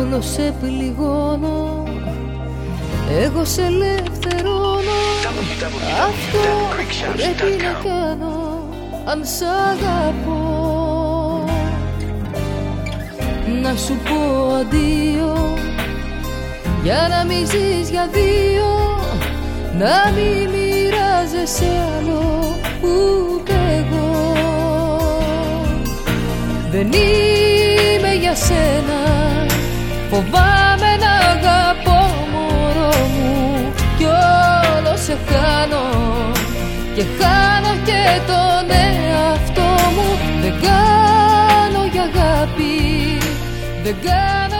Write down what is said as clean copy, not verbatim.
όλο σε πληγώνω, εγώ σε ελευθερώνω. Αυτό πρέπει να κάνω αν σ' αγαπώ. Να σου πω αντίο, για να μην ζεις για δύο, να μην μοιράζεσαι άλλο ούτε εγώ. Δεν είμαι για σένα, φοβάμαι να αγαπώ μωρό μου, κι όλο σε χάνω και χάνω και τον εαυτό μου. Δεν κάνω για αγάπη, δεν κάνω